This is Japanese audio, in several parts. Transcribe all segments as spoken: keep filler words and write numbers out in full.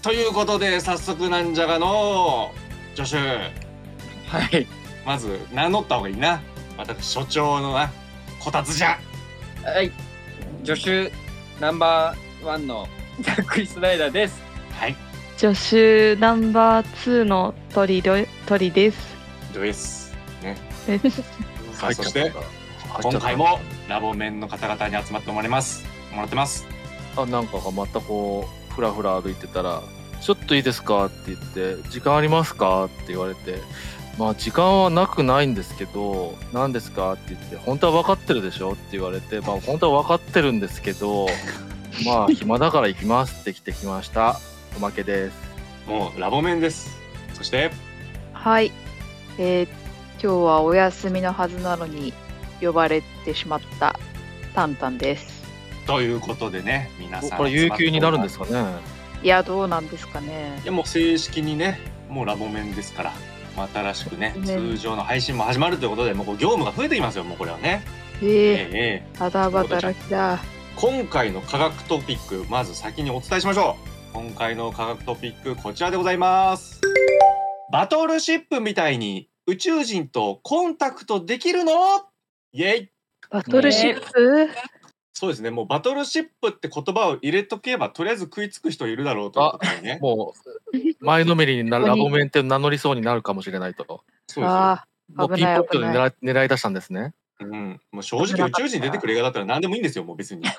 ということで早速なんじゃがの助手、 はい、 まず名乗った方がいいな。私所長のなこたつじゃ。 はい、助手ナンバーワンのジャックリスナイダーです。 はい、 助手ナンバーツーの鳥ど鳥です。 ですね。 ですさあそして今回もラボメンの方々に集まってもらいますもらってます。 あ、なんかがまたこうふらふら歩いてたら「ちょっといいですか?」って言って「時間ありますか?」って言われて「まあ時間はなくないんですけど何ですか?」って言って「本当は分かってるでしょ?」って言われて「まあ本当は分かってるんですけどまあ暇だから行きます」って来てきました。おまけです。 もうラボメンです。そしてはい、えー、今日はお休みのはずなのに呼ばれてしまったタンタンです。 ということでね、皆さんこれ有給になるんですかね。 いや、どうなんですかね。 いやもう正式にね、もうラボメンですから、新しくね、 ね通常の配信も始まるということで、もうこう業務が増えてきますよ、もうこれはね。 えー、 ええただ働きだ。 今回の科学トピック、まず先にお伝えしましょう。今回の科学トピック、こちらでございます。バトルシップみたいに宇宙人とコンタクトできるの？イエイ。 バトルシップ？ そうですね、もうバトルシップって言葉を入れとけばとりあえず食いつく人いるだろうということでね。 もう前のめりになラボメンって名乗りそうになるかもしれないと。 そうですよ。 あもうピンポットで狙い狙い出したんですね。 うん、もう正直宇宙人出てくる映画だったら何でもいいんですよ、もう別に。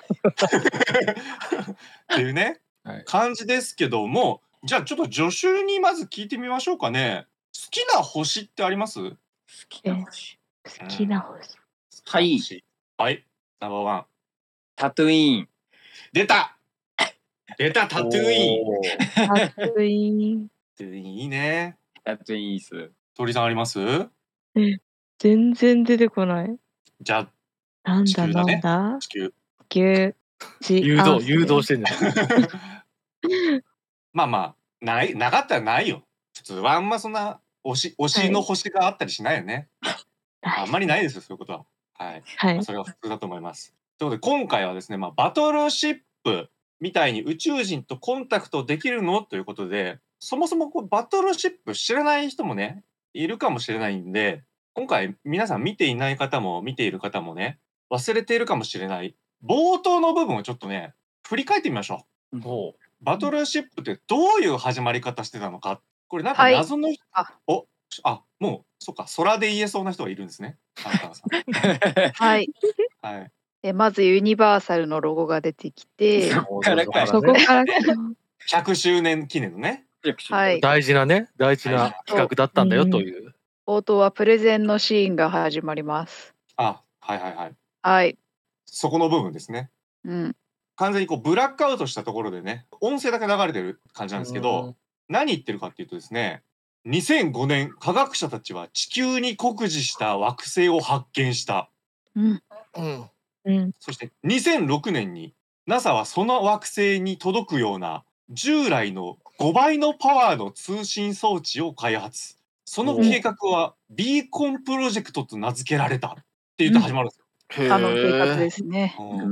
っていうね、 はい、 感じですけども、じゃあちょっと助手にまず聞いてみましょうかね。好きな星ってあります？ 好きな星。 好きな星。 はい。 はい。ナンバーワン。 タトゥイーン。 出た。出たタトゥーイン。 タトゥイン。 タトゥーインいいね。 タトゥイーンいいっす。 鳥さんあります？ え、全然出てこない。 じゃあなんだなん地球だね。 だ。 地球。 地球。 誘導誘導してんじゃん。 まあまあないなかったらないよ。普通はあんまそんな推し推しの星があったりしないよね。 はい、 あんまりないですよ、そういうことは。はい。 はい、 まあ、それは普通だと思います。ということで今回はですね、まあ、バトルシップみたいに宇宙人とコンタクトできるのということで、そもそもこうバトルシップ知らない人もねいるかもしれないんで、今回皆さん見ていない方も見ている方もね忘れているかもしれない冒頭の部分をちょっとね振り返ってみましょう。 ほう。 バトルシップってどういう始まり方してたのか。これなんか謎の、はい、あおあもうそっか空で言えそうな人がいるんですね。 はい。 はい。 えまずユニバーサルのロゴが出てきて、 そこからそこからひゃくしゅうねん記念のね、 はい、 大事なね大事な企画だったんだよという。 冒頭はプレゼンのシーンが始まります。 あ、はいはいはい。 はい。 そこの部分ですね。 うん。 完全にこうブラックアウトしたところでね、音声だけ流れてる感じなんですけど、何言ってるかっていうとですね、にせんごねん科学者たちは地球に酷似した惑星を発見した。 うんうんうん、 そしてにせんろくねんに ナサ はその惑星に届くような従来のごばいのパワーの通信装置を開発。その計画はビーコンプロジェクトと名付けられたって言って始まるんですよ。 あの計画ですね。 うん、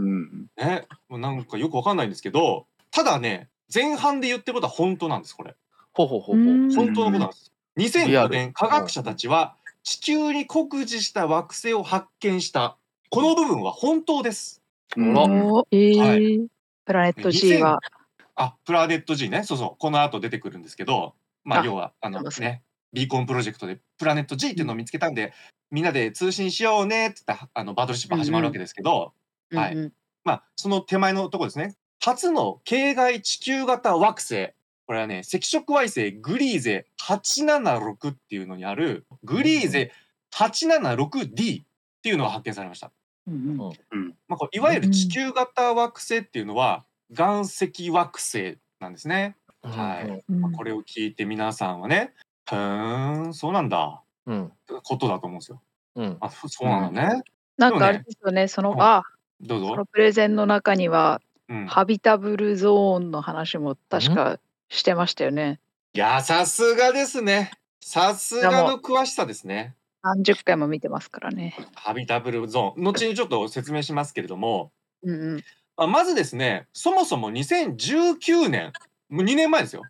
ね、もうなんかよくわかんないんですけど、ただね、前半で言ってることは本当なんです、これ。 ほうほうほうほう。 本当のことなんです。にせんごねん科学者たちは地球に酷似した惑星を発見した。この部分は本当です。 うん、えーはい、プラネット G はあ、プラネット G ね、そうそう、この後出てくるんですけど、まあ要はあのね、ビーコンプロジェクトでプラネット G っていうのを見つけたんで、うん、みんなで通信しようねって言ったあのバトルシップ始まるわけですけど、うんうん、はい、うんうん、まあその手前のところですね。初の径外地球型惑星、これはね、赤色惑星グリーゼはちななろくっていうのにあるグリーゼ はちななろくディー っていうのが発見されました。うんうんまあ、これいわゆる地球型惑星っていうのは岩石惑星なんですね。うん、はい、まあ、これを聞いて皆さんはね、ふーん、そうなんだ、うん、ことだと思うんですよ。うん、あ、そうなんだね。うん、 なんかあれですよね、その、あ、 どうぞ。 そのプレゼンの中には、うん、ハビタブルゾーンの話も確かしてましたよね。 いや、さすがですね。さすがの詳しさですね。 何十回も見てますからね。 ハビタブルゾーン、後にちょっと説明しますけれども、 うんうん、 まあ、まずですね、そもそもにせんじゅうきゅうねん、もうにねんまえですよ。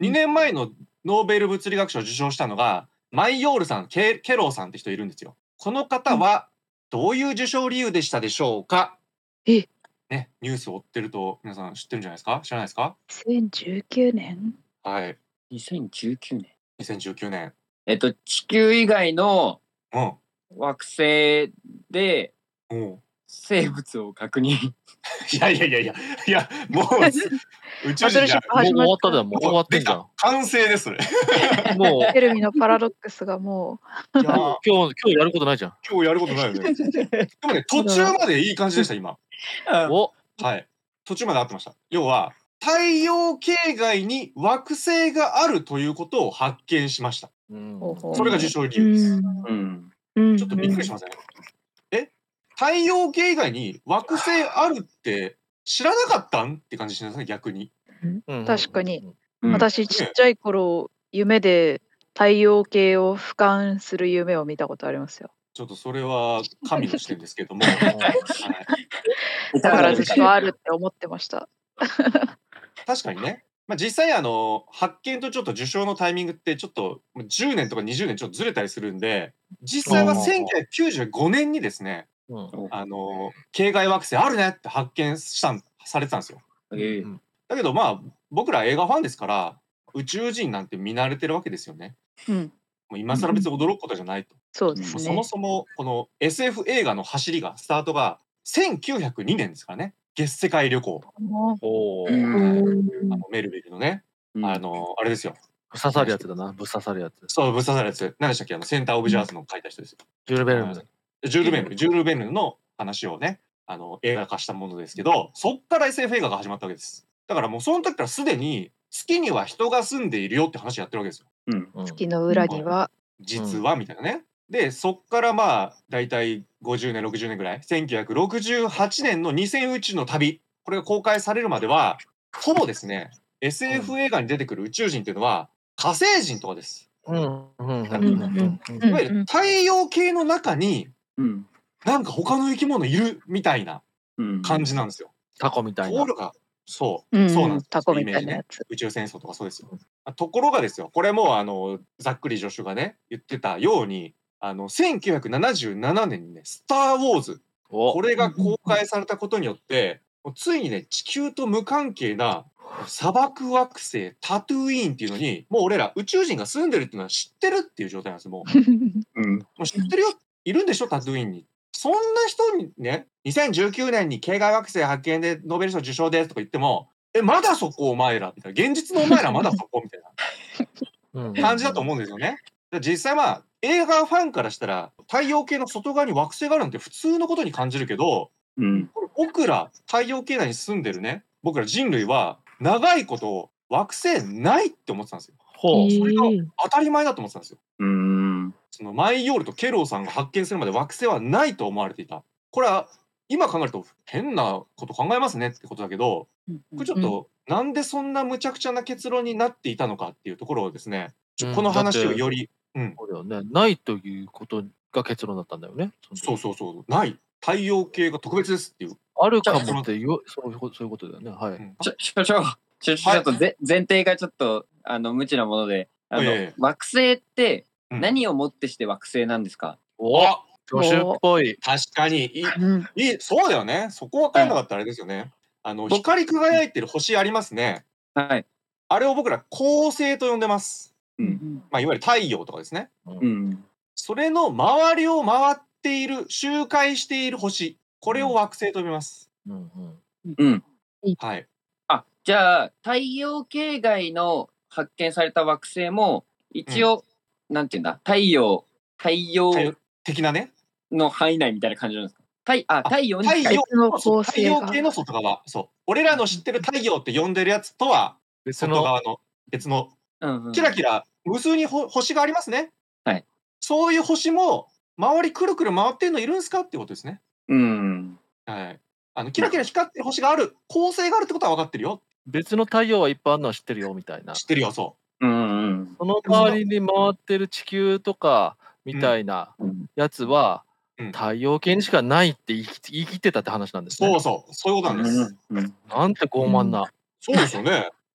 にねんまえのノーベル物理学賞を受賞したのが、マイヨールさん、ケケローさんって人いるんですよ。この方はどういう受賞理由でしたでしょうか？ えね、ニュースを追ってると皆さん知ってるんじゃないですか？知らないですか？ にせんじゅうきゅうねんはい。 にせんじゅうきゅうねん。 にせんじゅうきゅうねん。 えっと、地球以外のうん。 惑星でうん。 生物を確認。 いやいやいやいや、いや、もう、宇宙バトルシ人じゃップ始まっもう終わったじゃん、もう終わってんじゃん。 完成です、それ。 もうフェルミのパラドックスがもいやー、 今日今日やることないじゃん。 今日やることないよね。でもね、途中までいい感じでした、今。 おはい。途中まで合ってました。要は、太陽系外に惑星があるということを発見しました。 うんほうほうそれが受賞理う由です。 んうん。 うんちょっとびっくりしません？え、太陽系以外に惑星あるって知らなかったんって感じしますね、逆に。 うん確かに。 うんう、私ちっちゃい頃、夢で太陽系を俯瞰する夢を見たことありますよ。 ちょっとそれは神の視点ですけども、はい、 だからずっとあるって思ってました。 確かにね。まあ、実際あの発見とちょっと受賞のタイミングってちょっとじゅうねんとかにじゅうねんちょっとずれたりするんで、実際はせんきゅうひゃくきゅうじゅうごねんにですね、 うんあの系外惑星あるねって発見したんされてたんですよ。 ええだけどまあ僕ら映画ファンですから宇宙人なんて見慣れてるわけですよね。 うん、 もう今更別に驚くことじゃないと。 そうですね。 もうそもそもこの エスエフ 映画の走りがスタートがせんきゅうひゃくにねんですからね。月世界旅行。 もおうーんあのメルベルのね、 うんあのあれですよ。 ぶっ刺さるやつだな、ぶっ刺さるやつ。 そう、ぶっ刺さるやつ。何でしたっけ？あのセンターオブジャースの書いた人ですよ。 ジュールベルム。 ジュール・ベルヌ、ジュール・ベルヌの話をね、あの映画化したものですけど、そっから エスエフ 映画が始まったわけです。だからもうその時からすでに月には人が住んでいるよって話やってるわけですよ。 うんうん月の裏には、 実はみたいなね。で、そっからまあだいたいごじゅうねん、ろくじゅうねんぐらい、せんきゅうひゃくろくじゅうはちねんのにせん宇宙の旅、これが公開されるまでは、ほぼですね、エスエフ 映画に出てくる宇宙人っていうのは火星人とかです。 うんうんうんうんうんうんうんいわゆる太陽系の中にうんなんか他の生き物いるみたいなうん感じなんですよ。 タコみたいなとこ。ろが、そう、 うんそうなんですよ。 タコみたいなそううイメージね。 やつ。 宇宙戦争とかそうですよ。あところがですよ、これもあのざっくり助手がね言ってたように、あのせんきゅうひゃくななじゅうななねんにね、スター・ウォーズ、 おこれが公開されたことによって、もうついにね、地球と無関係な砂漠惑星タトゥイーンっていうのに、もう俺ら宇宙人が住んでるっていうのは知ってるっていう状態なんですよ。もううんもう知ってるよ、いるんでしょ、タトゥイーンに。そんな人にね、にせんじゅうきゅうねんに系外惑星発見でノーベル賞受賞ですとか言っても、え、まだそこお前らみたいな、現実のお前らまだそこみたいうんな感じだと思うんですよね。で実際まあ、映画ファンからしたら、太陽系の外側に惑星があるなんて普通のことに感じるけど、 うんこれ僕ら太陽系内に住んでるね、僕ら人類は長いこと惑星ないって思ってたんですよ。 ほう。 それが当たり前だと思ってたんですよ。 うんそのマイヨールとケローさんが発見するまで惑星はないと思われていた。これは今考えると変なこと考えますねってことだけど、これちょっとなんでそんな無茶苦茶な結論になっていたのかっていうところをですね、ちょこの話をより、うん、 そうだよね。ないということが結論だったんだよね。 そうそうそう、ない。太陽系が特別ですっていう。 あるかもっていうそういうことそういうことだよね。はい。 うんちょちょちょちょちょっとぜ前提がちょっとあの無知なもので、あの、 いやいやいや惑星ってうん何をもってして惑星なんですか？ お、 あ、 助手っぽい。 確かにいい、 うんいい、そうだよね。そこ分かんなかったらあれですよね。あの、 僕光り輝いてる星ありますね。 はい。 あれを僕ら恒星と呼んでます。 うんまあ、いわゆる太陽とかですね。 うんそれの周りを回っている、周回している星。これを惑星と呼びます。 うんうん。 うん。 はい。 あ、じゃあ太陽系外の発見された惑星も一応、なんていうんだ、太陽太陽太陽的なね。 の範囲内みたいな感じなんですか？太あ太陽に太近い。 陽別のそうそう恒星が太陽系の外側。そう。俺らの知ってる太陽って呼んでるやつとは、 別の外側の別の、 うんうんキラキラ、無数にほ星がありますね。 はい。 そういう星も、周りくるくる回ってるのいるんですかってことですね。 うんはい。あの、キラキラ光ってる星がある、恒星があるってことは分かってるよ。 別の太陽はいっぱいあるのは知ってるよみたいな。 知ってるよ、そうんうんその周りに回ってる地球とかみたいなうんやつは、 うん太陽系にしかないって言い切言い切ってたって話なんでう。 すね。 そうそう。そういうことなんです。 うんうんなんて傲慢な。 そうですよね。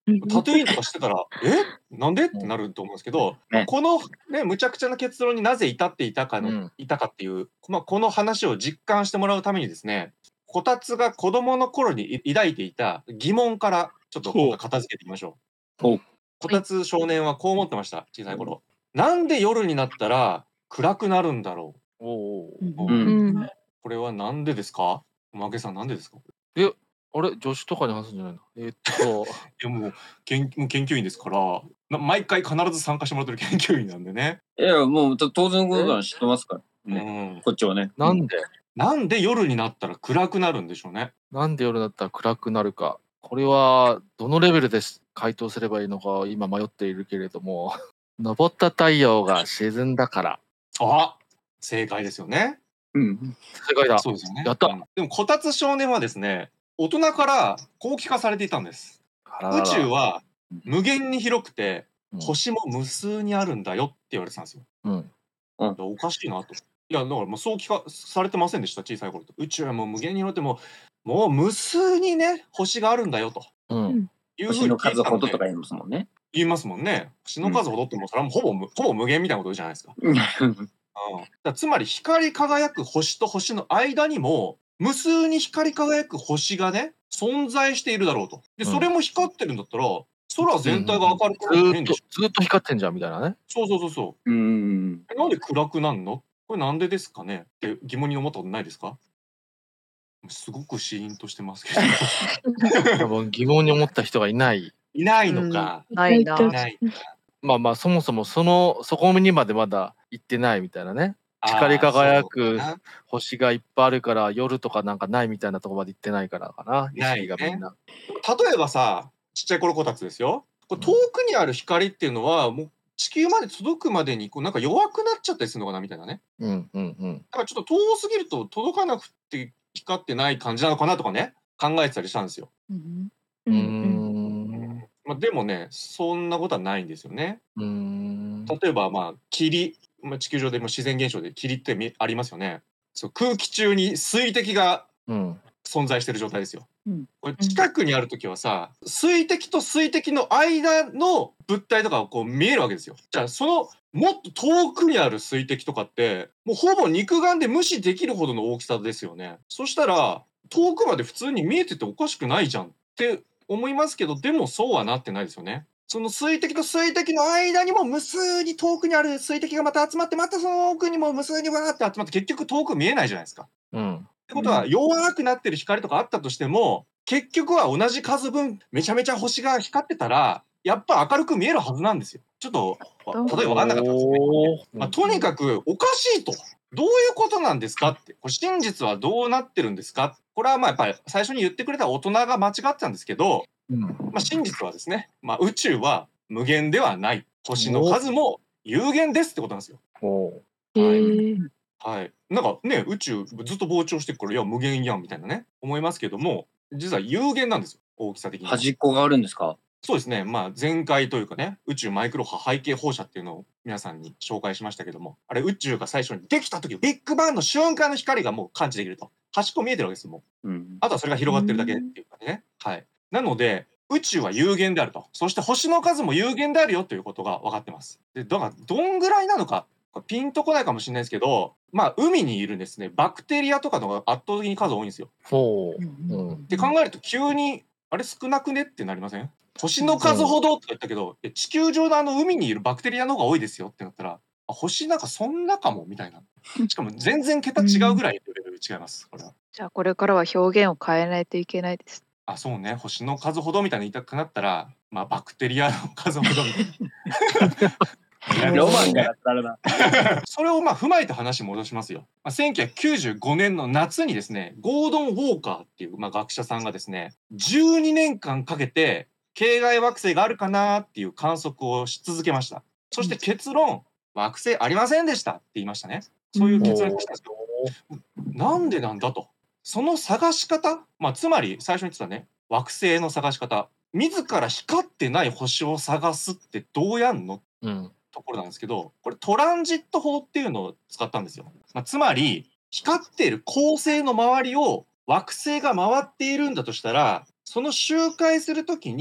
タトゥーインとかしてたら、えなんでってなると思うんですけど、 ねこのね、むちゃくちゃな結論になぜ至っていたかの、 うんいたかっていう、まあ、この話を実感してもらうためにですね、こたつが子供の頃にい抱いていた疑問からちょっと今回片付けていきましょう。 ほうこたつ少年はこう思ってました、小さい頃。なんで夜になったら暗くなるんだろおおうんう。 ううんん。 これはなんでですか？おまけさんなんでですか？ えあれ助手とかに話すんじゃないの？えーっといやもう研もう研究員ですから、な毎回必ず参加してもらってる研究員なんでね。 いや、もうと当然のことは知ってますから。 うね。 ん。 こっちはね。 なんでなんで夜になったら暗くなるんでしょうね。 なんで夜だったら暗くなるか。これはどのレベルで回答すればいいのか今迷っているけれども、昇った太陽が沈んだから。 あ、正解ですよね。 うん。 正解だ。 そうですよね。 やったうんでもこたつ少年はですね、大人からこう聞かされていたんです。 あららら宇宙は無限に広くて、 うん星も無数にあるんだよって言われてたんですよ。 うん。 いやおかしいなと。いやだからもうそう聞かされてませんでした、小さい頃と。宇宙はもう無限に広くてももう無数にね星があるんだよとうん。 いうふう星のに聞いてたので数ほどとか言いますもんね。 言いますもんね。星の数ほどってもうそれはもうほぼ無ほぼ無限みたいなことじゃないですか。うん、だからつまり光り輝く星と星の間にも無数に光り輝く星がね存在しているだろうと。でうんそれも光ってるんだったら空全体が明るくずーっとなって変でしょ。 ずーっと光ってんじゃんみたいなね。 そうそうそうそううん。 え。なんで暗くなんの？これなんでですかねって疑問に思ったことないですか？すごくシーンとしてますけど多分疑問に思った人がいない。 いないのか。 ないな。 いない。 まあまあそもそもそのそこにまでまだ行ってないみたいなね。光り輝くあーそうだな星がいっぱいあるから夜とかなんかないみたいなとこまで行ってないからかな。意ないね識がみんな。 例えばさ、ちっちゃい頃こたつですよ。これ遠くにある光っていうのは、もう地球まで届くまでにこうなんか弱くなっちゃったりするのかなみたいなね。 うんうんうん。 だからちょっと遠すぎると届かなくて光ってない感じなのかなとかね、考えてたりしたんですよ。 うんうーうんん。 まあ、でもね、そんなことはないんですよね。 うーん。 例えばまあ霧、まあ、地球上でも自然現象で霧ってみありますよね。そう空気中に水滴がうん。 存在してる状態ですよ。 うんこれ近くにあるときはさ、水滴と水滴の間の物体とかがこう見えるわけですよ。じゃあそのもっと遠くにある水滴とかってもうほぼ肉眼で無視できるほどの大きさですよね。そしたら遠くまで普通に見えてておかしくないじゃんって思いますけど、でもそうはなってないですよね。その水滴と水滴の間にも無数に遠くにある水滴がまた集まって、またその奥にも無数にわーって集まって結局遠く見えないじゃないですか。 うん。 ってことは弱くなってる光とかあったとしても結局は同じ数分めちゃめちゃ星が光ってたらやっぱ明るく見えるはずなんですよ。ちょっと例えば分かんなかったですね。まあ、とにかくおかしいと。どういうことなんですかって。これ真実はどうなってるんですか。これはまあやっぱり最初に言ってくれた大人が間違ってたんですけど、 うん。 まあ、真実はですね、まあ、宇宙は無限ではない。星の数も有限ですってことなんですよ。 おうへはいーはい。なんかね、宇宙ずっと膨張してるから、いや、無限やんみたいなね、思いますけども、実は有限なんですよ、大きさ的には。 端っこがあるんですか？ そうですね、まあ、前回というかね、宇宙マイクロ波背景放射っていうのを皆さんに紹介しましたけども、あれ、宇宙が最初にできた時、ビッグバンの瞬間の光がもう感知できると。端っこ見えてるわけですよ、もう。 うん。 あとはそれが広がってるだけっていうかね。はい。なので、宇宙は有限であると。そして星の数も有限であるよということが分かってます。で、だから、どんぐらいなのか。ピンとこないかもしれないですけど、まあ、海にいるですね、バクテリアとかのが圧倒的に数多いんですよ。 ほう。うん。 って考えると急に、あれ少なくねってなりません？星の数ほどって言ったけど、え地球上のあの海にいるバクテリアの方が多いですよってなったら、あ星なんかそんなかもみたいな。しかも全然桁違うぐらいレベル違います。これは。 じゃあこれからは表現を変えないといけないです。 あ、そうね、星の数ほどみたいな言いたくなったら、まあ、バクテリアの数ほどみたいな。 ロマンがやったらな。 それをまあ踏まえて話戻しますよ。まあ、せんきゅうひゃくきゅうじゅうごねんの夏にですね、ゴードン・ウォーカーっていうまあ学者さんがですね、じゅうにねんかんかけて系外惑星があるかなっていう観測をし続けました。そして結論、惑星ありませんでしたって言いましたね。そういう結論でしたんですよ。なんでなんだと。その探し方、まあ、つまり最初に言ってたね、惑星の探し方、自ら光ってない星を探すってどうやんのうん。 ところなんですけど、これトランジット法っていうのを使ったんですよ。まあ、つまり光っている恒星の周りを惑星が回っているんだとしたら、その周回するときに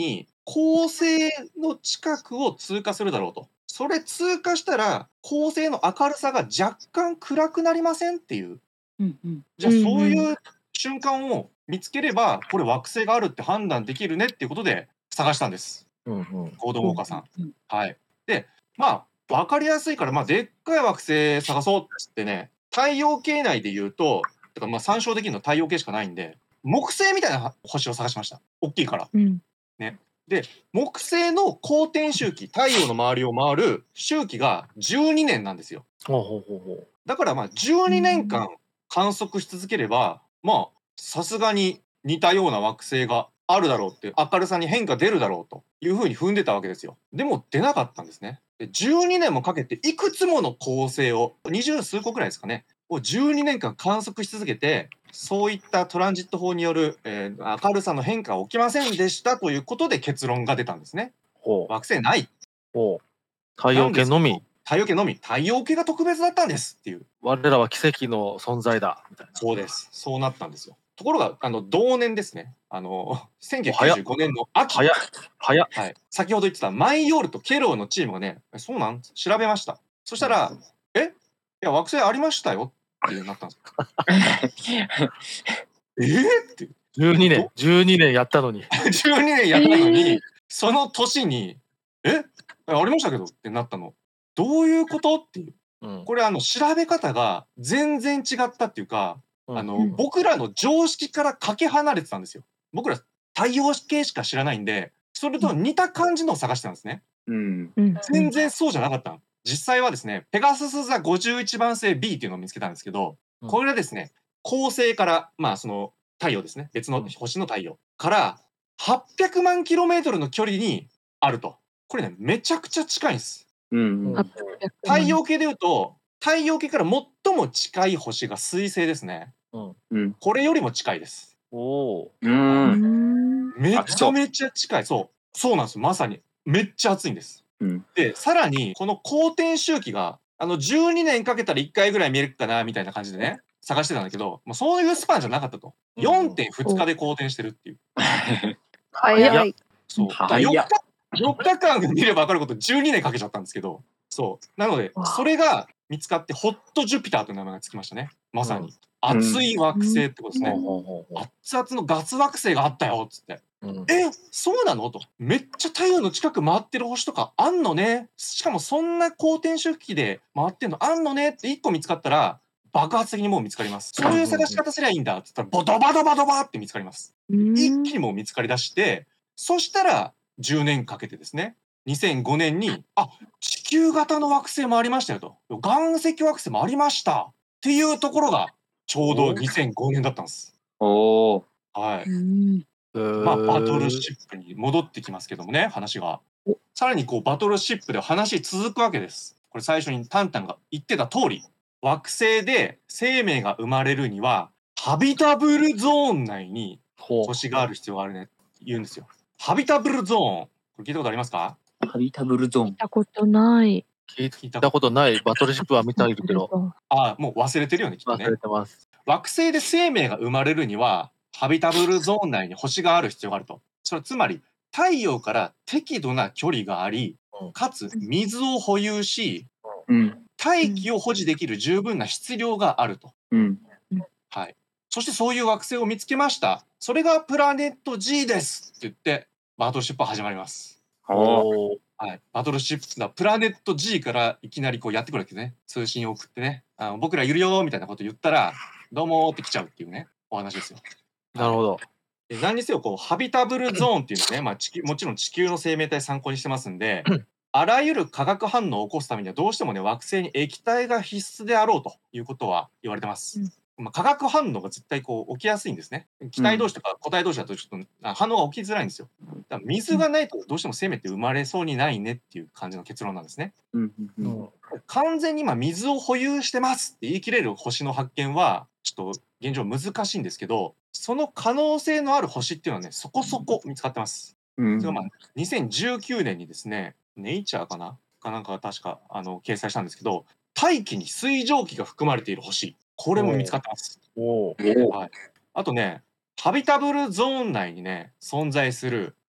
恒星の近くを通過するだろうと。それ通過したら恒星の明るさが若干暗くなりませんっていう。 うんうん。 じゃあうんうんそういう瞬間を見つければこれ惑星があるって判断できるねっていうことで探したんです。 うんうん。 ゴードン・ウォーカーさん。 うんはい。で、まあ分かりやすいから、まあ、でっかい惑星探そうっつってね、太陽系内で言うと、てかまあ参照できるの太陽系しかないんで、木星みたいな星を探しました。大きいから。 うんで、木星の公転周期、太陽の周りを回る周期がじゅうにねんなんですよ。 ほうほうほうほう。 だからまあじゅうにねんかん観測し続ければ、まあさすがに似たような惑星があるだろうって、明るさに変化出るだろうというふうに踏んでたわけですよ。でも出なかったんですね。でじゅうにねんもかけていくつもの恒星を、二十数個くらいですかね、をじゅうにねんかん観測し続けて、そういったトランジット法による、えー明るさの変化は起きませんでしたということで結論が出たんですね。 ほう惑星ない。 ほう。太陽系のみ。 太陽系のみ。太陽系が特別だったんですっていう。 我らは奇跡の存在だみたいな。 そうです。そうなったんですよ。ところが、あの同年ですね。あのせんきゅうひゃくきゅうじゅうごねんの秋。 早っ早っ。 はい。先ほど言ってたマイヨールとケローのチームがね、えそうなん調べました。そしたら、えいや惑星ありましたよってなったんですよ。えーってじゅうにねんじゅうにねんやったのに。 じゅうにねんやったのに、その年にえありましたけどってなったの。どういうことっていう。 うん。 これあの調べ方が全然違ったっていうか、 うんあの、 うん僕らの常識からかけ離れてたんですよ。僕ら太陽系しか知らないんで、それと似た感じのを探してたんですね。 うん。 うん全然そうじゃなかったの。実際はですね、ペガスス座ごじゅういちばん星 ビー っていうのを見つけたんですけど、 うんこれはですね、恒星から、まあその太陽ですね、別の星の太陽からはっぴゃくまんキロメートルの距離にあると。これね、めちゃくちゃ近いんです。 うん。 はっぴゃくまん太陽系でいうと、太陽系から最も近い星が水星ですね。 うん。 うん。 これよりも近いです。 おお。 う。 うんんめちゃめちゃ近い。そう。そうなんですよ。まさに。めっちゃ暑いんです。 うん。 で、さらに、この公転周期が、あの、じゅうにねんかけたらいっかいぐらい見えるかな、みたいな感じでね、探してたんだけど、もうそういうスパンじゃなかったと。 うんよんてんふつかで公転してるっていう。 早い。 そう。 早っよっか、よっかかん見れば分かることじゅうにねんかけちゃったんですけど、そう。なのでわ、あそれが見つかって、ホットジュピターという名前がつきましたね。まさに。 うん熱い惑星ってことですね。 ほうほうほうほ熱々のガス惑星があったよっつって。 う。うん。 え、そうなのと。めっちゃ太陽の近く回ってる星とかあんのね。しかもそんな公転周期で回ってんのあんのねっていっこ見つかったら、爆発的にもう見つかります。そういう探し方すりゃいいんだっつったら、ボドバドバドバって見つかります。 うん一気にもう見つかりだして、そしたらじゅうねんかけてですね、にせんごねんに、あ、地球型の惑星もありましたよと。岩石惑星もありましたっていうところが、ちょうどにせんごねんだったんです。 おお。 はい。 うんまあ、バトルシップに戻ってきますけどもね、話が。さらにこうバトルシップで話続くわけです。これ最初にタンタンが言ってた通り、惑星で生命が生まれるには、ハビタブルゾーン内にほう。 星がある必要があるねって言うんですよ。ハビタブルゾーン。これ聞いたことありますか？ ハビタブルゾーン見。たことない。 聞いたことないバトルシップは見たいるけどああ、もう忘れてるよね、きっとね忘れ。てます。 惑星で生命が生まれるには、ハビタブルゾーン内に星がある必要があると。それつまり、太陽から適度な距離がありうん、 かつ水を保有し、 うん。 大気を保持できる十分な質量があると。 うん。 はい。そしてそういう惑星を見つけました。それがプラネット G ですって言って、バトルシップは始まります。 おお。 お。 はい。バトルシップがプラネット G からいきなりこうやってくるわけですね。通信を送ってね。あの僕らいるよーみたいなこと言ったら、どうもーって来ちゃうっていうね、お話ですよ。 なるほど。 で何にせよこうハビタブルゾーンっていうのね、まあ、地球もちろん地球の生命体参考にしてますんで、あらゆる化学反応を起こすためにはどうしてもね惑星に液体が必須であろうということは言われてます。まあ、化学反応が絶対こう起きやすいんですね。気体同士とか固体同士だとちょっとあ反応が起きづらいんですよ。だから水がないとどうしても生命って生まれそうにないねっていう感じの結論なんですね。 うん。う。 うんん。 完全に今水を保有してますって言い切れる星の発見はちょっと現状難しいんですけど、その可能性のある星っていうのはねそこそこ見つかってます。 うん。 それがまあにせんじゅうきゅうねんにですね、ネイチャーかなかなんかが確かあの掲載したんですけど、大気に水蒸気が含まれている星、これも見つかってます。 おお。 おお。 はい。あとね、ハビタブルゾーン内にね存在する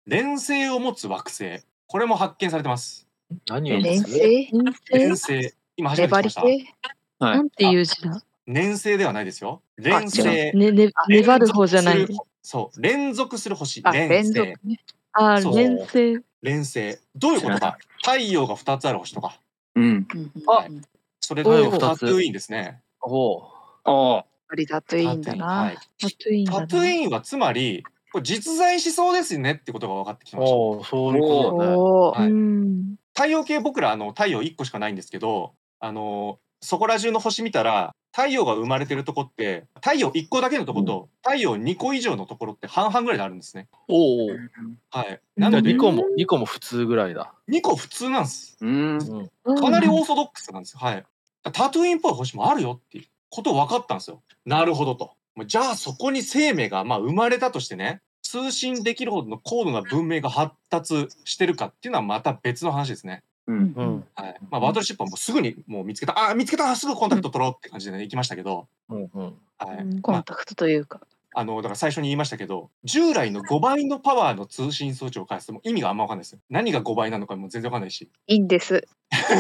連星を持つ惑星。これも発見されてます。 何を連持つの？ 星連星。今初めて聞きました。 粘り系はいなんていう字だ。 年星ではないですよ。連星。 違ね、ね、 連粘る方じゃない。 続するそう、連続する星。 あ、 連星。 連続ね。 あー、 そうそう連星。 連星。どういうことか。太陽がふたつある星とか。 うん。 うんあうんそれ太陽と二つタトゥーインですね。 おう。 ああ。 ありだといいんだタトゥーインな。 はい。 タトゥインだな。 タトゥーインはつまり、これ実在しそうですねってことが分かってきました。 おう、そういうことだね。 おーはいうん。 太陽系僕らあの太陽いっこしかないんですけど、あのそこら中の星見たら太陽が生まれてるとこって太陽いっこだけのとこと太陽にこ以上のところって半々ぐらいであるんですね。 おう。 はい。 うんなのでにこもにこも普通ぐらいだ。 にこ普通なんです。 うん。 うん。 かなりオーソドックスなんですよ。はい。タトゥーインっぽい星もあるよっていうこと分かったんですよ。なるほどと。じゃあそこに生命がまあ生まれたとしてね、通信できるほどの高度な文明が発達してるかっていうのはまた別の話ですね。 うん。 うん。 はい。まあバトルシップはもうすぐにもう見つけた、あ見つけた、すぐコンタクト取ろうって感じでね行きましたけど、 うんうん。 はい。 うんまあコンタクトというか。 あのだから最初に言いましたけど、従来のごばいのパワーの通信装置を返すとも意味があんま分かんないですよ。何がごばいなのかも全然分かんないし。 いいんです。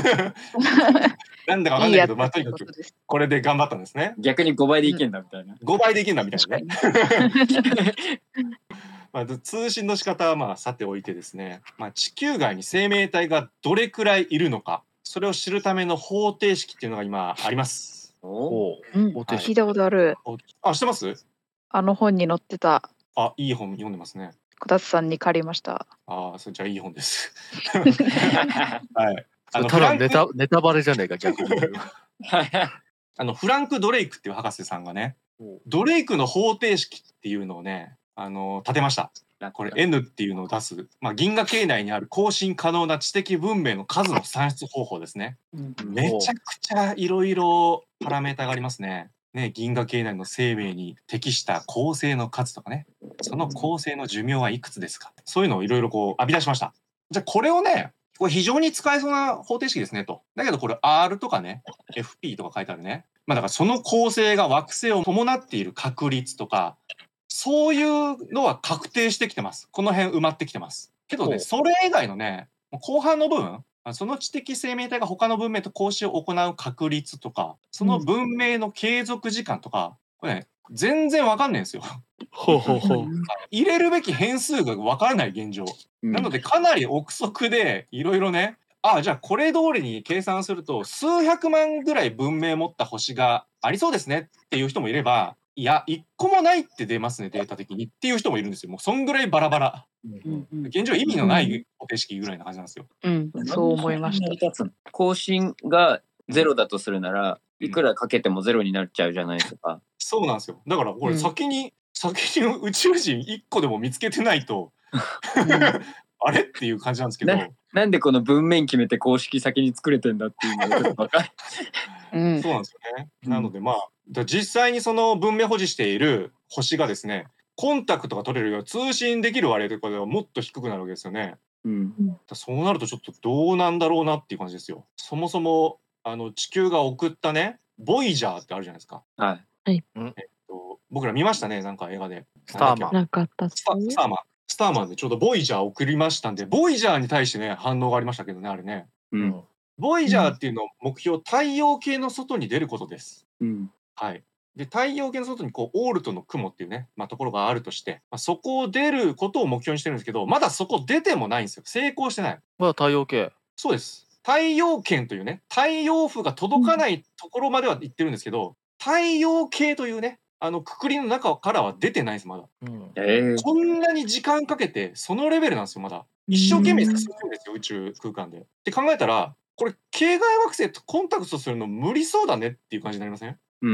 なんだか分かんないけど、まあとにかくです。 これで頑張ったんですね。 逆にごばいでいけんだみたいな。 ごばいでいけんだみたいなね。 確かに。 まあ、通信の仕方はまあさておいてですね、まあ、地球外に生命体がどれくらいいるのか、それを知るための方程式っていうのが今あります。 おおう。 うん方程式聞いたことある。 あ、知ってます？ あの本に載ってた。 あ、いい本読んでますね。 こたつさんに借りました。 ああ、それじゃあいい本です。はい。あのたフランクだネタネタバレじゃねえか逆に。 あのフランク・ドレイクっていう博士さんがね、ドレイクの方程式っていうのをね、あの立てました。これ N っていうのを出す、まあ、銀河系内にある更新可能な知的文明の数の算出方法ですね。めちゃくちゃいろいろパラメータがありますね。ね、銀河系内の生命に適した恒星の数とかね、その恒星の寿命はいくつですか、そういうのをいろいろこう浴び出しました。じゃあこれをね、これ非常に使えそうな方程式ですねと。だけどこれ R とかね、エフピー とか書いてあるね。まあだからその恒星が惑星を伴っている確率とか、そういうのは確定してきてます。この辺埋まってきてます。けどね、それ以外のね、後半の部分、その知的生命体が他の文明と交渉を行う確率とか、その文明の継続時間とか、これね、全然わかんないんですよ。 ほうほうほう。 入れるべき変数がわからない現状。なのでかなり憶測でいろいろね、あじゃあこれ通りに計算すると数百万ぐらい文明持った星がありそうですねっていう人もいれば、いやいっこもないって出ますねデータ的にっていう人もいるんですよ。もうそんぐらいバラバラ。現状意味のない方程式ぐらいな感じなんですよ。 うん、そう思いました。 更新がゼロだとするなら、いくらかけてもゼロになっちゃうじゃないですか。 そうなんですよ。だからこれ先に、うん、先に宇宙人いっこでも見つけてないと、うん、あれっていう感じなんですけどな。 なんでこの文面決めて公式先に作れてんだっていうのがちょっと分かる。 うん、 そうなんですよね。なのでまあ実際にその文明保持している星がですね、コンタクトが取れるよう通信できる割合とかではもっと低くなるわけですよね。うん、そうなるとちょっとどうなんだろうなっていう感じですよ。そもそもあの地球が送ったね、ボイジャーってあるじゃないですか。 はい。 えっと僕ら見ましたね、なんか映画で。 スターマン。 なんかあったっスターマン。スターマンでちょうどボイジャー送りましたんで、ボイジャーに対してね反応がありましたけどね、あれね。うん。ボイジャーっていうの目標、太陽系の外に出ることです。うん。はい。で太陽系の外にこうオールトの雲っていうね、まあ、ところがあるとして、まあ、そこを出ることを目標にしてるんですけど、まだそこ出てもないんですよ。成功してない。 まだ太陽系。 そうです。太陽圏というね、太陽風が届かないところまでは行ってるんですけど、うん、太陽系というね、あのくくりの中からは出てないです、まだ。うんえー、こんなに時間かけて、そのレベルなんですよ、まだ。一生懸命進むんですよ、宇宙空間で。って考えたら、これ、系外惑星とコンタクトするの無理そうだねっていう感じになりません？うん。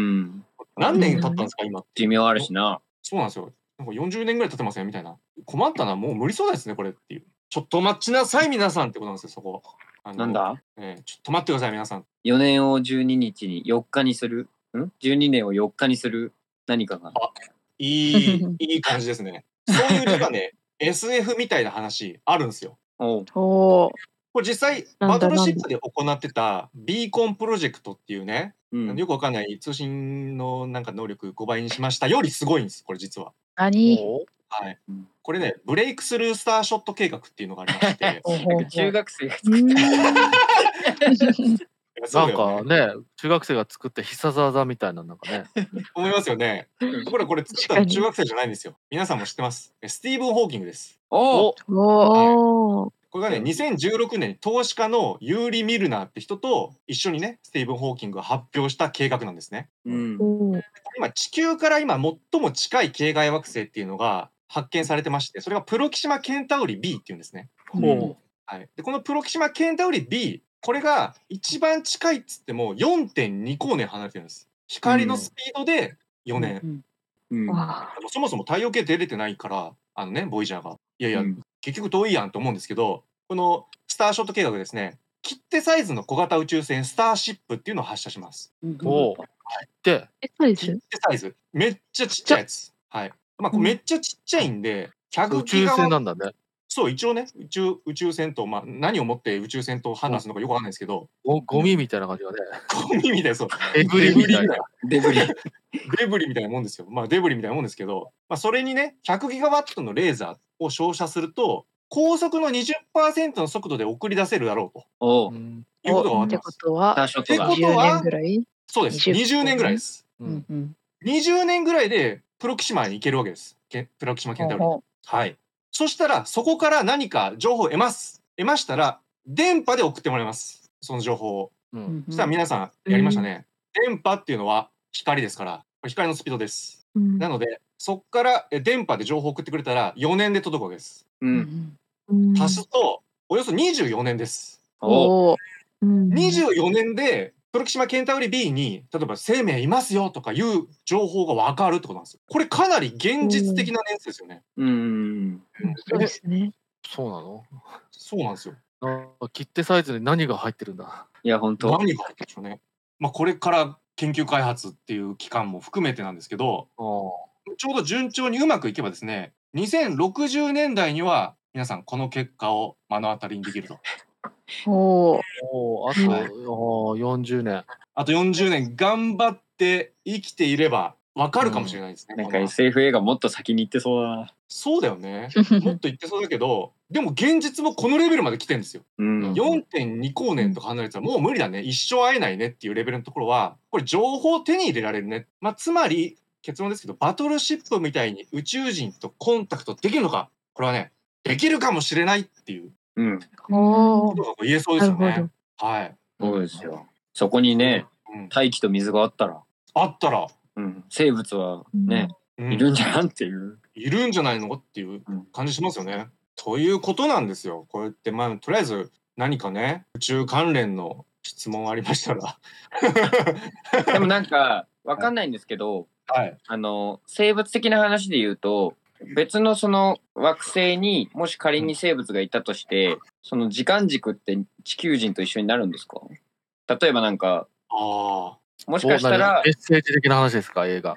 何年経ったんですか、今。 寿命あるしな。 そうなんですよ。なんかよんじゅうねんぐらい経ってますよみたいな。困ったな、もう無理そうですね、これっていう。ちょっと待ちなさい、皆さんってことなんですよ、そこ。 なんだ、 えー、ちょっと待ってください、皆さん。 よねんをじゅうににちによっかにする、ん ?じゅうに 年をよっかにする何かが。 あ、いい、いい感じですね。そういう実はね、エスエフ みたいな話あるんですよ。 おお。 これ実際バトルシップで行ってたビーコンプロジェクトっていうね、うん、よくわかんない通信のなんか能力ごばいにしましたよりすごいんです、これ実は。 何？ はい。 うんこれね、ブレイクスルースターショット計画っていうのがありまして。 なんか中学生がう作った。 ーん。 そうなんかだよね。 ね、中学生が作った必殺技みたいな、なんかね。 思いますよね。僕らこれ作ったの中学生じゃないんですよ。皆さんも知ってます。スティーブン・ホーキングです。 おお。 おおお。 これがね、にせんじゅうろくねんに投資家のユーリ・ミルナーって人と一緒にね、スティーブン・ホーキングが発表した計画なんですね。 うん。 おお。 今、地球から今最も近い系外惑星っていうのが発見されてまして、それがプロキシマ・ケンタウリ ビー っていうんですね。 ほはい。で、このプロキシマ・ケンタウリ ビー、これが一番近いっつっても よんてんに 光年離れてるんです。光のスピードでよねん。 うん。 わあ。 あのそもそも太陽系出れてないから、あのね、ボイジャーが。いやいや、 うん結局遠いやんと思うんですけど、このスターショット計画ですね、切手サイズの小型宇宙船スターシップっていうのを発射します。 うんう。おう。で、 え、サイ切ズ？ 手サイズ。めっちゃちっちゃいやつ。はい。まあ、これめっちゃちっちゃいんで、ひゃく宇宙ギガワ船なんだね。 そう、一応ね、宇宙宇宙船と、まあ、何をもって宇宙船と判断するのかよくわかんないですけど、 ゴゴミみたいな感じがね。 ゴミみたいな、そう、 デブリみたいな。 デブリ。 デブリみたいなもんですよ。まあ、デブリみたいなもんですけど、まあ、それにね、ひゃくギガワットのレーザーを照射すると、高速の にじゅっパーセント の速度で送り出せるだろうとおお。 うんいうことが分かってってこます。 とは、 スターショットがってこ。 じゅうねんぐらいそうです。 20 にじゅうねんぐらいです。 ううんんうん。 にじゅうねんぐらいでプロキシマに行けるわけです。けプロキシマケンタウリに。 ほうほはい。そしたら、そこから何か情報を得ます。得ましたら、電波で送ってもらいます。その情報を。 う。 うんんそしたら皆さんやりましたね。電波っていうのは光ですから、これ光のスピードです。 うん。 なので、そこからえ電波で情報を送ってくれたらよねんで届くわけです。 う。 うんんうん。 足すと、およそにじゅうよねんです。 おお。 おお。 うん。 にじゅうよねんで、プロキシマケンタウリ ビー に、例えば生命いますよとかいう情報が分かるってことなんですよ。これかなり現実的な年数ですよね。 うん。 そうですね。 そうなの？ そうなんですよ。 なんか切手サイズに何が入ってるんだ。 いや、本当。 何が入ってるんでしょうね。まあ、これから研究開発っていう期間も含めてなんですけど、 あちょうど順調にうまくいけばですね、にせんろくじゅうねんだいには皆さんこの結果を目の当たりにできると。 おお。 おあと、 はいあーよんじゅうねん。 あとよんじゅうねん頑張って生きていれば分かるかもしれないですね。 なんかこのエスエフ 映画もっと先に行ってそうだな。 そうだよね。もっと言ってそうだけど、でも現実もこのレベルまで来てるんですよ。 うん。 よんてんに 光年とか離れてたらもう無理だね。一生会えないねっていうレベルのところは、これ情報を手に入れられるね。まあ、つまり結論ですけど、バトルシップみたいに宇宙人とコンタクトできるのか。これはね、できるかもしれないっていううん。 おお。 ことが言えそうですよねなるほ。 はい。 そうですよ。そこにね、 うん、 大気と水があったら、 あったら、 うん、生物はね、 うんいるんじゃんっていう。 いるんじゃないのっていう感じしますよね。ということなんですよ。こうやって、まあ、とりあえず何かね、宇宙関連の質問ありましたら。 でもなんか、わかんないんですけど、 はい。 あの、生物的な話で言うと、別のその惑星にもし仮に生物がいたとして、その時間軸って地球人と一緒になるんですか？例えばなんか、 ああ。 もしかしたらメッセージ的な話ですか、映画。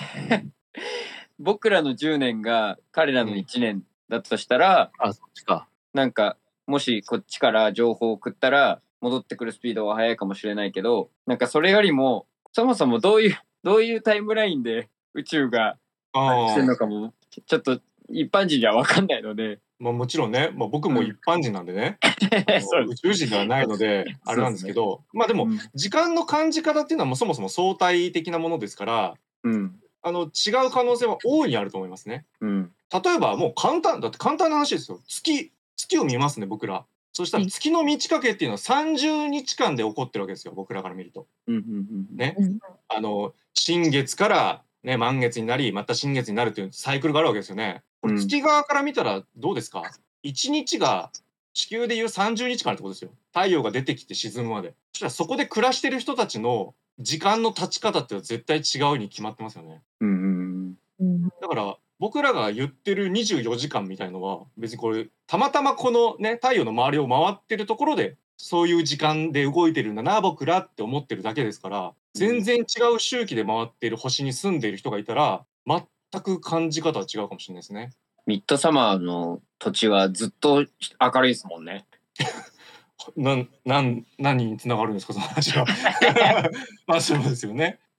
僕らのじゅうねんが彼らのいちねんだとしたら、 あ、そっちか。 なんかもしこっちから情報を送ったら戻ってくるスピードは速いかもしれないけど、なんかそれよりもそもそもどういうどういうタイムラインで宇宙があしてるあ。 のかもちょっと一般人には分かんないので。 まあ、もちろんね、まあ、僕も一般人なんでね、 そう宇宙人ではないので、あれなんですけど、まあでも、時間の感じ方っていうのはもうそもそも相対的なものですから、 うんあの違う可能性は大いにあると思いますね。 うん例えばもう簡単、だって簡単な話ですよ。月、月を見ますね、僕ら。そしたら月の満ち欠けっていうのはさんじゅうにちかんで起こってるわけですよ、僕らから見ると。 うんうんねうん。 あの、新月から、ね、満月になり、また新月になるというサイクルがあるわけですよね。これうん月側から見たらどうですか？ いち 日が地球でいうさんじゅうにちかんってことですよ。太陽が出てきて沈むまで。そしたらそこで暮らしてる人たちの時間の経ち方って絶対違うに決まってますよね。 うんうんうん。 だから僕らが言ってるにじゅうよじかんみたいのは別にこれたまたまこのね太陽の周りを回ってるところでそういう時間で動いてるんだな僕らって思ってるだけですから、全然違う周期で回っている星に住んでいる人がいたら全く感じ方は違うかもしれないですね。 ミッドサマーの土地はずっと明るいですもんね。 なんなん何につながるんですかその話は。まあそうですよね。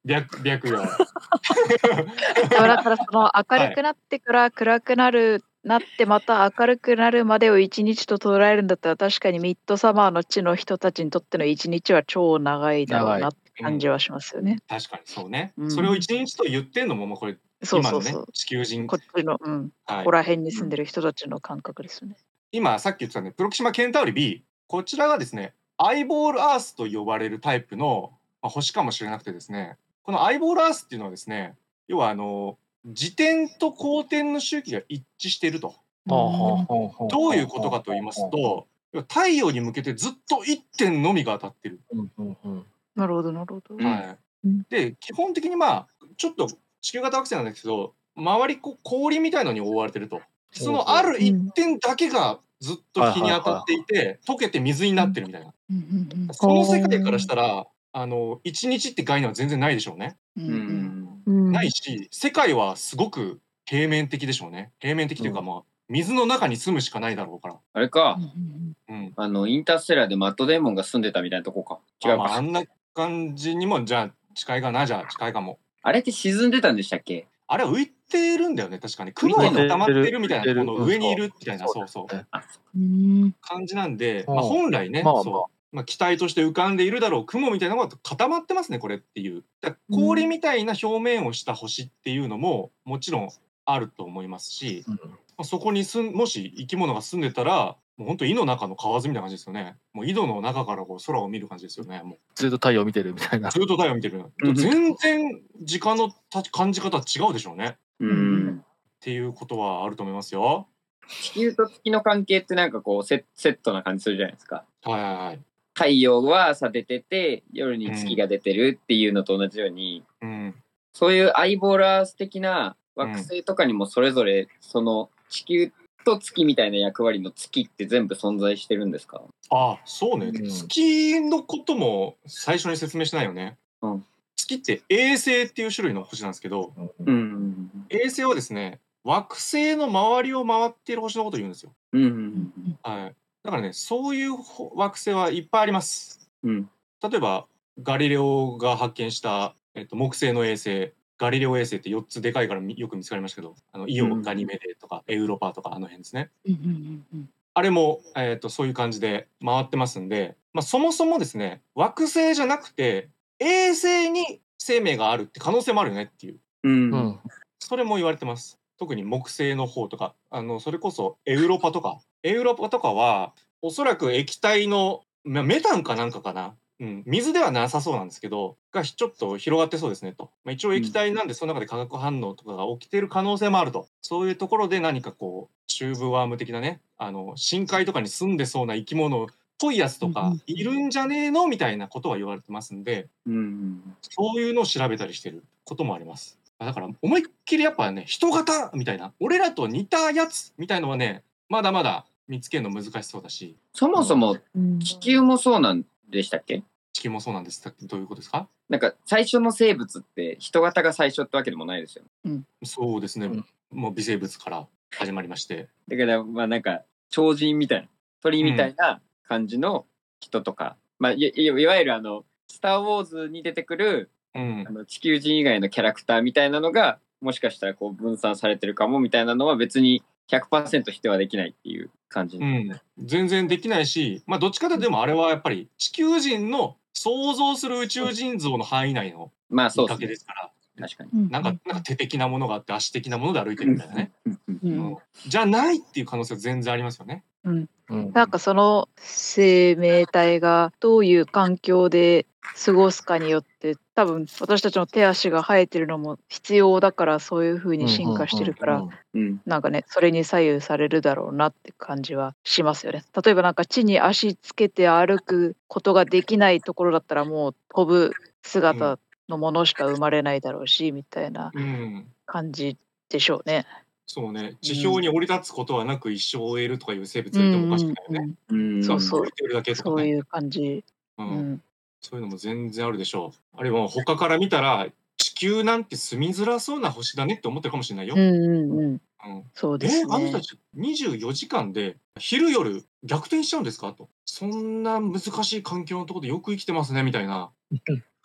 白白夜。 でもだからその明るくなってから暗くなる、なってまた明るくなるまでを一日と捉えるんだったら、確かにミッドサマーの地の人たちにとっての一日は超長いだろうなって感じはしますよね。 確かにそうね。 うんそれを一日と言ってんのももうこれそう今のねそうそう。 地球人、 こっちの、うん、 はいここら辺に住んでる人たちの感覚ですよね。 今さっき言ってたねプロキシマケンタウリ B、 こちらがですねアイボールアースと呼ばれるタイプの、まあ、星かもしれなくてですね、このアイボールアースっていうのはですね、要はあの自転と公転の周期が一致していると。どういうことかと言いますと、太陽に向けてずっと一点のみが当たってる。 なるほどなるほど。 はいうんで基本的にまあちょっと地球型惑星なんですけど、周りこう氷みたいのに覆われてると。そのある一点だけがずっと日に当たっていて、溶けて水になってるみたいな。 うんうんうんその世界からしたら、あの一日って概念は全然ないでしょうね。 うんううんん。 うんないし、世界はすごく平面的でしょうね。平面的というか、 うんまあ水の中に住むしかないだろうから。 あれか、 うん。 あの、インターステラーでマットデーモンが住んでたみたいなとこか。違うか。 あまああんな感じにもじゃあ近いかな、じゃあ近いかも。 あれって沈んでたんでしたっけ？ あれは浮いてるんだよね、確かに。雲が固まってるみたいな、この上にいるみたいな、そうそう。 うん感じなんで、 うんまあ、本来ね、 まあまあそう、まあ、気体として浮かんでいるだろう雲みたいなのが固まってますね、これっていう。だから氷みたいな表面をした星っていうのももちろんあると思いますし、まあ、そこにすんもし生き物が住んでたら、もう本当井の中の蛙みたいな感じですよね。もう井戸の中からこう空を見る感じですよね。もうずっと太陽見てるみたいな。 ずっと太陽見てる。 うん全然時間のた感じ方は違うでしょうね。 うん。 っていうことはあると思いますよ。 地球と月の関係ってなんかこうセセットな感じするじゃないですか。 はいはいはい。 太陽は朝出てて夜に月が出てるっていうのと同じように、 うん。 そういうアイボーラース的な惑星とかにもそれぞれその地球と月みたいな役割の月って全部存在してるんですか？ あ、そうね。 うん月のことも最初に説明してないよね。 うん月って衛星っていう種類の星なんですけど、 うん。 衛星はですね、惑星の周りを回っている星のことを言うんですよ。 うん。 はい。だからね、そういうほ惑星はいっぱいあります。 うん。 例えば、ガリレオが発見した、えっと、木星の衛星、ガリレオ衛星ってよっつでかいからみよく見つかりましたけど、あのイオ、 うんガニメデとかエウロパとかあの辺ですね。 うんうんうんあれも、えー、とそういう感じで回ってますんで、まあ、そもそもですね、惑星じゃなくて衛星に生命があるって可能性もあるよねっていう、 うん。 うん。 それも言われてます。特に木星の方とか、あのそれこそエウロパとか、エウロパとかはおそらく液体のまメタンかなんかかな、うん、水ではなさそうなんですけどがちょっと広がってそうですねと、まあ、一応液体なんでその中で化学反応とかが起きている可能性もあると、そういうところで何かこうチューブワーム的なね、あの深海とかに住んでそうな生き物っぽいやつとかうんうんいるんじゃねえのみたいなことは言われてますんで、 うん。 そういうのを調べたりしてることもあります。だから思いっきりやっぱね、人型みたいな、俺らと似たやつみたいのはね、まだまだ見つけるの難しそうだし、 そもそもうん地球もそうなんでしたっけ？ 地球もそうなんです。どういうことですか？ なんか最初の生物って人型が最初ってわけでもないですよ。 そうですね、 うんもう微生物から始まりまして、 だからまあなんか超人みたいな鳥みたいな感じの人とか、まあいいいわゆるあのスター・ウォーズに出てくるうんあ、の地球人以外のキャラクターみたいなのがもしかしたらこう分散されてるかもみたいなのは別に ひゃくパーセント 否定はできないっていう感じ、 うん、全然できないし、まあどっちかというとでもあれはやっぱり地球人の想像する宇宙人像の範囲内の見かまあそうですねけですから、 確かに。 うんなんかなんか手的なものがあって足的なもので歩いてるみたいなね、 うんうんうんうんじゃないっていう可能性は全然ありますよね。 うん。 なんかその生命体がどういう環境で過ごすかによって多分私たちの手足が生えてるのも必要だからそういう風に進化してるから、 うんうんなんかねそれに左右されるだろうなって感じはしますよね。例えばなんか地に足つけて歩くことができないところだったらもう飛ぶ姿のものしか生まれないだろうしみたいなうん、 感じでしょうね。 そうね、地表に降り立つことはなく一生を終えるとかいう生物がいてもおかしくないよね。 うんそうそう降りてるだけとかね、 そういう感じ。 ううんんそういうのも全然あるでしょう。あるいは他から見たら地球なんて住みづらそうな星だねって思ってるかもしれないよ。 うんうんうんうんそうですえあの人ねた。ちにじゅうよじかんで昼夜逆転しちゃうんですかと、そんな難しい環境のところでよく生きてますねみたいな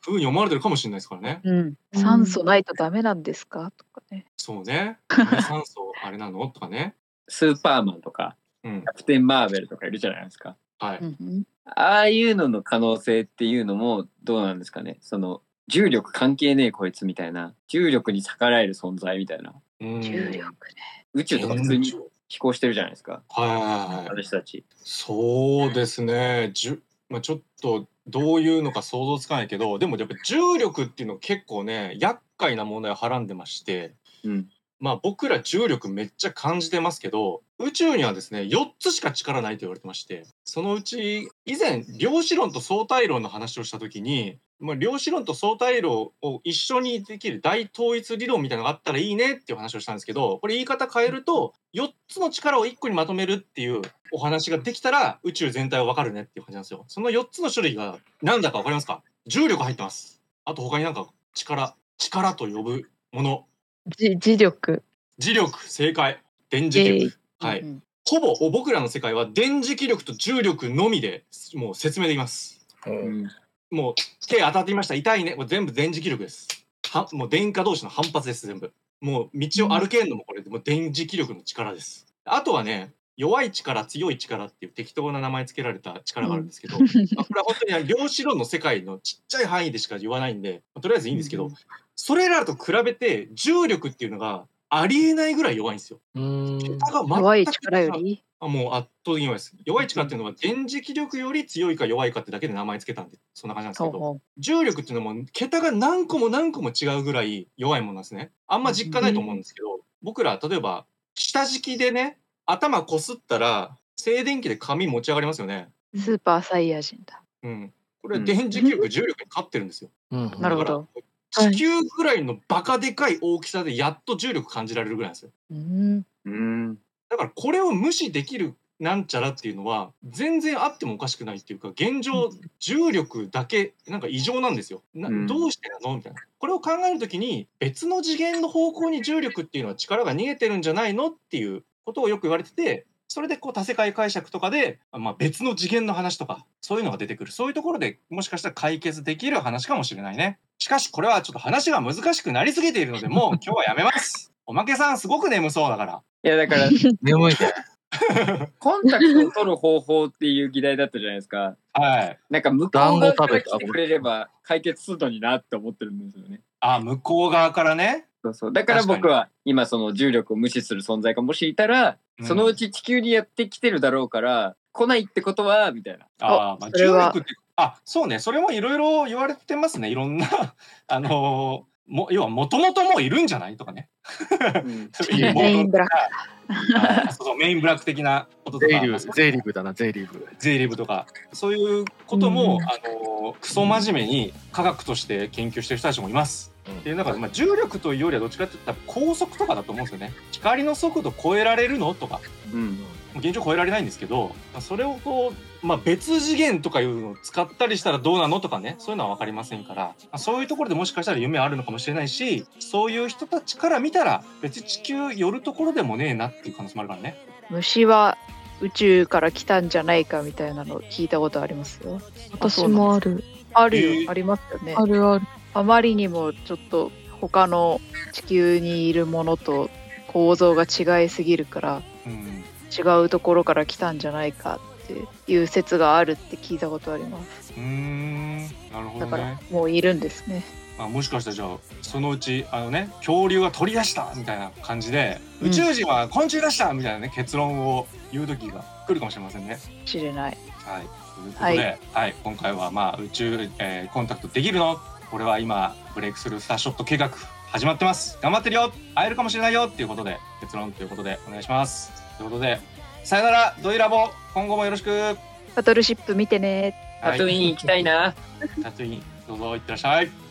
ふうに思われてるかもしれないですからね。 うん、酸素ないとダメなんですかとかね。 そうね。酸素あれなのとかね。 スーパーマンとか、うん、キャプテンマーベルとかいるじゃないですか。 はい。 ああいうのの可能性っていうのもどうなんですかね。その重力関係ねえこいつみたいな、重力に逆らえる存在みたいな。 重力ね。 宇宙とか普通に飛行してるじゃないですか。 はいはいはい。 私たち。 そうですね。じゅまあ、ちょっとどういうのか想像つかないけど、でもやっぱ重力っていうの結構ね、厄介な問題をはらんでまして、うん、まあ僕ら重力めっちゃ感じてますけど、宇宙にはですね、よっつしか力ないと言われてまして、そのうち以前量子論と相対論の話をした時に、まあ、量子論と相対論を一緒にできる大統一理論みたいなのがあったらいいねっていう話をしたんですけど、これ言い方変えると、よっつの力をいっこにまとめるっていうお話ができたら宇宙全体は分かるねっていう感じなんですよ。そのよっつの種類が何だか分かりますか？重力入ってます。あと他になんか力、力と呼ぶもの。 磁力。 磁力、正解。電磁気力。はい。うん、ほぼ僕らの世界は電磁気力と重力のみでもう説明できます。うん、もう手当たっていました。痛いね。これ全部電磁気力です。はもう電荷同士の反発です、全部。もう道を歩けるのもこれでもう電磁気力の力です。あとはね、弱い力、強い力っていう適当な名前付けられた力があるんですけど、うん、まあ、これは本当に量子論の世界のちっちゃい範囲でしか言わないんで、まあ、とりあえずいいんですけど、うん、それらと比べて重力っていうのがありえないぐらい弱いんですよ。 桁が全く弱い力よりあもう圧倒的に弱いです。弱い力っていうのは電磁気力より強いか弱いかってだけで名前つけたんでそんな感じなんですけど、重力っていうのも桁が何個も何個も違うぐらい弱いものなんですね。あんま実感ないと思うんですけど、僕ら例えば下敷きでね頭こすったら静電気で髪持ち上がりますよね。 スーパーサイヤ人だ。 うん。これ電磁気力、重力に勝ってるんですよ。 うん、なるほど。 地球ぐらいのバカでかい大きさでやっと重力感じられるぐらいなんですよ。 うん、 うんだからこれを無視できるなんちゃらっていうのは全然あってもおかしくないっていうか、現状重力だけなんか異常なんですよ。などうしてなのみたいな。これを考えるときに別の次元の方向に重力っていうのは力が逃げてるんじゃないのっていうことをよく言われてて、それでこう多世界解釈とかで、まあ、別の次元の話とかそういうのが出てくる。そういうところでもしかしたら解決できる話かもしれないね。しかしこれはちょっと話が難しくなりすぎているのでもう今日はやめます。おまけさんすごく眠そうだから。 いやだから眠いね。 コンタクトを取る方法っていう議題だったじゃないですか。 はい。 なんか向こう側から来てくれれば解決するのになって思ってるんですよね。 あ、向こう側からね。 そうそう。だから僕は今その重力を無視する存在がもしいたら、うん、そのうち地球にやってきてるだろうから来ないってことはみたいな。 ああ、まあ、重力ってあ、そうね。それもいろいろ言われてますね。いろんなあのーも要はもともともういるんじゃないとかね。 うん、メインブラックそうそうメインブラック的なこととか、 ゼイリブだなゼイリブゼイリブとかそういうことも、うん、あのクソ真面目に科学として研究してる人たちもいます。うん、っていう中で、まあ、重力というよりはどっちかっていったら高速とかだと思うんですよね。光の速度超えられるのとか、うん、現状超えられないんですけど、それをこう、まあ、別次元とかいうのを使ったりしたらどうなのとかね、そういうのは分かりませんから、そういうところでもしかしたら夢あるのかもしれないし、そういう人たちから見たら別に地球寄るところでもねえなっていう可能性もあるからね。 虫は宇宙から来たんじゃないかみたいなの聞いたことありますよ。 私もある。 あるよ、えー、ありますよね。 あるある。 あまりにもちょっと他の地球にいるものと構造が違いすぎるから、うん、違うところから来たんじゃないかっていう説があるって聞いたことあります。 うーん、なるほどね。 だからもういるんですね。 まあ、もしかしたらじゃあそのうちあのね恐竜が取り出したみたいな感じで、うん、宇宙人は昆虫出したみたいなね結論を言う時が来るかもしれませんね。 知れない。 はい。ということで、はいはい、今回はまあ宇宙、えー、コンタクトできるの？これは今ブレイクスルースターショット計画始まってます。頑張ってるよ。会えるかもしれないよっていうことで結論ということでお願いします。ということでさよならドイラボ、今後もよろしく。 バトルシップ見てね。 タトゥイン行きたいな。 タトゥインどうぞ行ってらっしゃい。